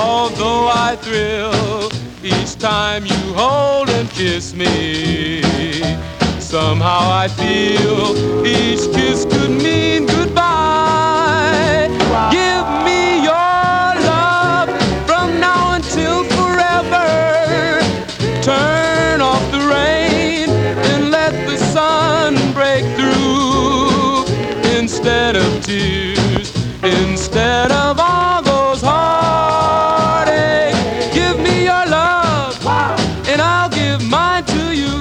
Although I thrill each time you hold and kiss me, somehow I feel each kiss could mean goodbye. Give me your love from now until forever. Turn off the rain and let the sun break through. Instead of tears, instead of all those heartaches, give me your love and I'll give mine to you.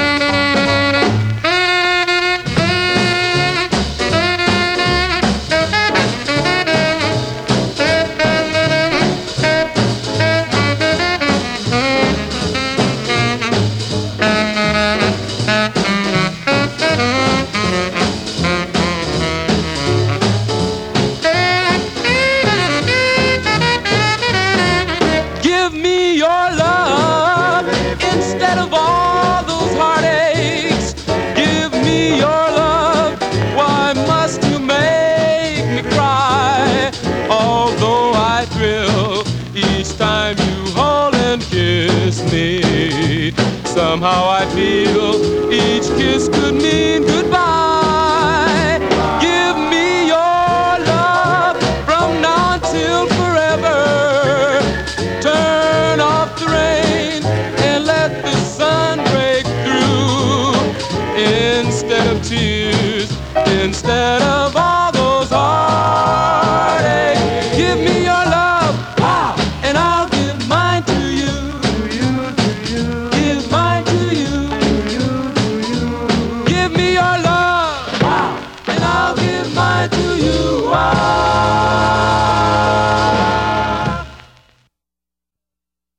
Give me your love instead of all those heartaches. Give me your love. Why must you make me cry? Although I thrill each time you hold and kiss me, somehow I feel each kiss could mean goodbye.